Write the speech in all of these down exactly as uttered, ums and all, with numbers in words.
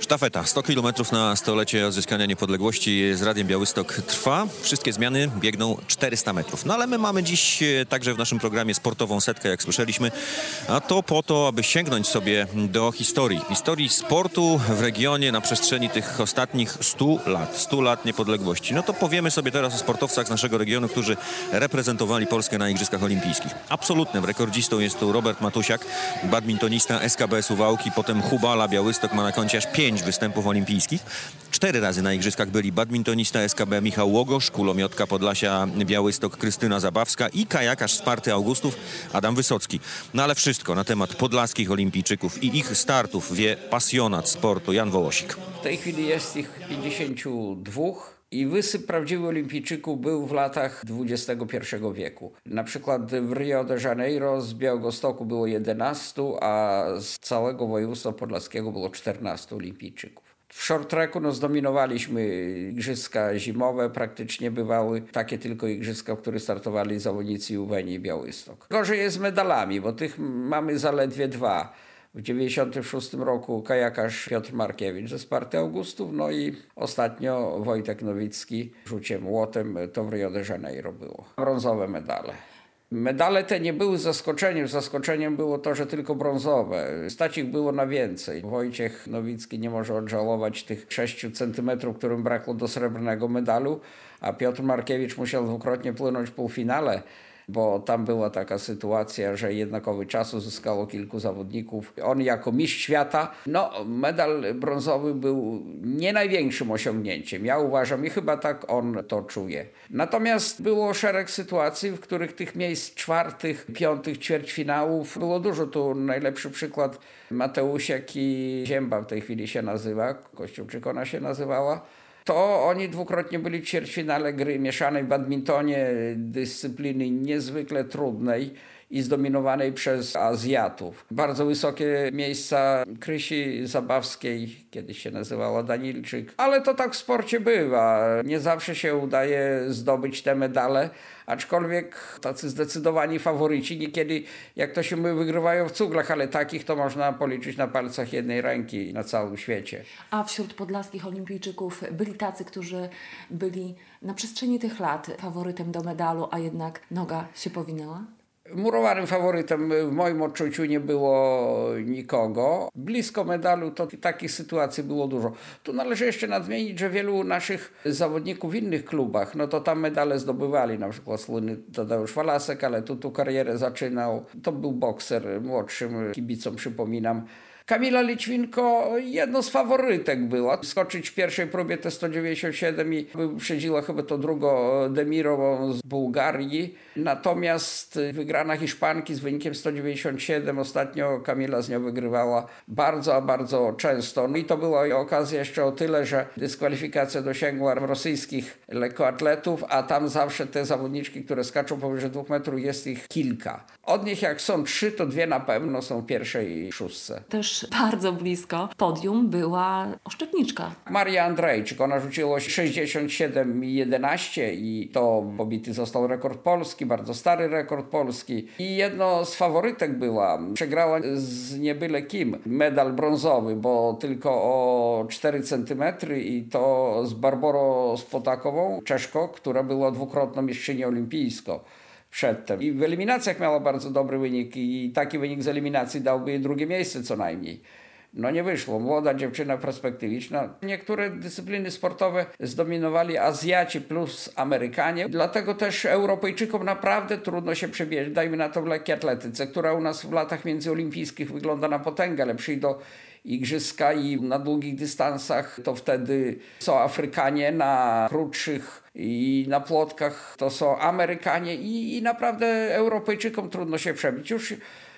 Sztafeta sto kilometrów na stolecie odzyskania niepodległości z Radiem Białystok trwa. Wszystkie zmiany biegną czterysta metrów. No ale my mamy dziś także w naszym programie sportową setkę, jak słyszeliśmy. A to po to, aby sięgnąć sobie do historii. Historii sportu w regionie na przestrzeni tych ostatnich stu lat. stu lat niepodległości. No to powiemy sobie teraz o sportowcach z naszego regionu, którzy reprezentowali Polskę na Igrzyskach Olimpijskich. Absolutnym rekordzistą jest tu Robert Matusiak, badmintonista S K B Suwałki, potem Hubala Białystok ma na koncie aż pięć występów olimpijskich. Cztery razy na Igrzyskach byli badmintonista S K B Michał Łogosz, kulomiotka Podlasia Białystok Krystyna Zabawska i kajakarz Sparty Augustów Adam Wysocki. No ale wszystko na temat podlaskich olimpijczyków i ich startów wie pasjonat sportu Jan Wołosik. W tej chwili jest ich pięćdziesięciu dwóch. I wysyp prawdziwych olimpijczyków był w latach dwudziestego pierwszego wieku. Na przykład w Rio de Janeiro z Białegostoku było jedenastu, a z całego województwa podlaskiego było czternastu olimpijczyków. W short tracku no, zdominowaliśmy igrzyska zimowe, praktycznie bywały takie tylko igrzyska, w których startowali zawodnicy Juweni i Białystok. Gorzej jest z medalami, bo tych mamy zaledwie dwa. W dziewięćdziesiątym szóstym roku kajakarz Piotr Markiewicz ze Sparty Augustów, no i ostatnio Wojtek Nowicki rzuciem młotem, to w Rio de Janeiro było. Brązowe medale. Medale te nie były zaskoczeniem. Zaskoczeniem było to, że tylko brązowe. Stać ich było na więcej. Wojciech Nowicki nie może odżałować tych sześciu centymetrów, którym brakło do srebrnego medalu, a Piotr Markiewicz musiał dwukrotnie płynąć w półfinale, bo tam była taka sytuacja, że jednakowy czas uzyskało kilku zawodników. On jako mistrz świata, no medal brązowy był nie największym osiągnięciem. Ja uważam i chyba tak on to czuje. Natomiast było szereg sytuacji, w których tych miejsc czwartych, piątych, ćwierćfinałów było dużo. Tu najlepszy przykład Mateusiak i Zięba w tej chwili się nazywa, Kościółczyk ona się nazywała. To oni dwukrotnie byli w ćwierćfinale gry mieszanej w badmintonie, dyscypliny niezwykle trudnej i zdominowanej przez Azjatów. Bardzo wysokie miejsca Krysi Zabawskiej, kiedyś się nazywała Danilczyk, ale to tak w sporcie bywa. Nie zawsze się udaje zdobyć te medale, aczkolwiek tacy zdecydowani faworyci niekiedy, jak to się mówi, wygrywają w cuglach, ale takich to można policzyć na palcach jednej ręki na całym świecie. A wśród podlaskich olimpijczyków byli tacy, którzy byli na przestrzeni tych lat faworytem do medalu, a jednak noga się powinęła? Murowanym faworytem w moim odczuciu nie było nikogo. Blisko medalu to takich sytuacji było dużo. Tu należy jeszcze nadmienić, że wielu naszych zawodników w innych klubach, no to tam medale zdobywali. Na przykład słynny Tadeusz Walasek, ale tu, tu karierę zaczynał. To był bokser, młodszym kibicom przypominam. Kamila Lićwinko jedno z faworytek była. Skoczyć w pierwszej próbie T sto dziewięćdziesiąt siedem i wyprzedziła chyba to drugo Demirową z Bułgarii. Natomiast wygrana Hiszpanki z wynikiem sto dziewięćdziesiąt siedem, ostatnio Kamila z nią wygrywała bardzo, a bardzo często. No i to była okazja jeszcze o tyle, że dyskwalifikacja dosięgła rosyjskich lekkoatletów, a tam zawsze te zawodniczki, które skaczą powyżej dwóch metrów, jest ich kilka. Od nich jak są trzy, to dwie na pewno są w pierwszej szóstce. Też bardzo blisko podium była oszczepniczka. Maria Andrzejczyk, ona rzuciła sześćdziesiąt siedem i jedenaście i to pobity został rekord polski, bardzo stary rekord polski. I jedno z faworytek była, przegrała z nie byle kim medal brązowy, bo tylko o cztery centymetry i to z Barborą Spotakową, Czeszką, która była dwukrotną mistrzynią olimpijską przedtem. I w eliminacjach miała bardzo dobry wynik i taki wynik z eliminacji dałby jej drugie miejsce co najmniej. No nie wyszło. Młoda dziewczyna perspektywiczna. Niektóre dyscypliny sportowe zdominowali Azjaci plus Amerykanie. Dlatego też Europejczykom naprawdę trudno się przebijać. Dajmy na to w lekkiej atletyce, która u nas w latach międzyolimpijskich wygląda na potęgę, ale przyjdą igrzyska i na długich dystansach to wtedy są Afrykanie, na krótszych i na płotkach to są Amerykanie i, i naprawdę Europejczykom trudno się przebić. Już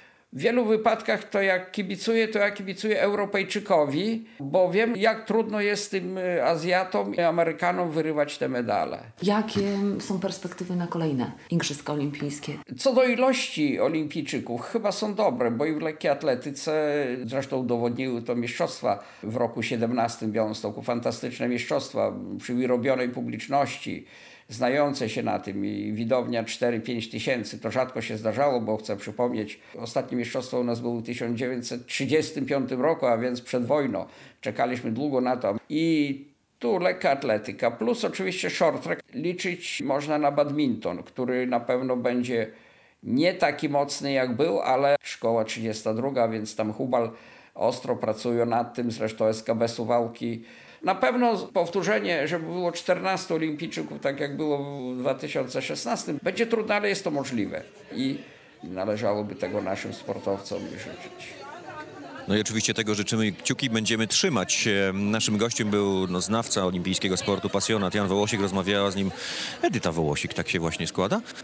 w wielu wypadkach to jak kibicuję, to ja kibicuję Europejczykowi, bo wiem jak trudno jest tym Azjatom i Amerykanom wyrywać te medale. Jakie są perspektywy na kolejne Igrzyska Olimpijskie? Co do ilości olimpijczyków, chyba są dobre, bo i w lekkiej atletyce, zresztą udowodniły to mistrzostwa w roku siedemnastym w Białymstoku, fantastyczne mistrzostwa przy robionej publiczności. znające się na tym i widownia cztery pięć tysięcy. To rzadko się zdarzało, bo chcę przypomnieć, ostatnie mistrzostwo u nas było w tysiąc dziewięćset trzydziestym piątym roku, a więc przed wojną. Czekaliśmy długo na to. I tu lekka atletyka, plus oczywiście short track. Liczyć można na badminton, który na pewno będzie nie taki mocny jak był, ale szkoła trzydziesta druga, więc tam Hubal ostro pracują nad tym, zresztą S K B Suwałki. Na pewno powtórzenie, żeby było czternastu olimpijczyków, tak jak było w dwa tysiące szesnastym, będzie trudne, ale jest to możliwe i należałoby tego naszym sportowcom życzyć. No i oczywiście tego życzymy, kciuki będziemy trzymać. E, Naszym gościem był no, znawca olimpijskiego sportu, pasjonat Jan Wołosik. Rozmawiała z nim Edyta Wołosik, tak się właśnie składa.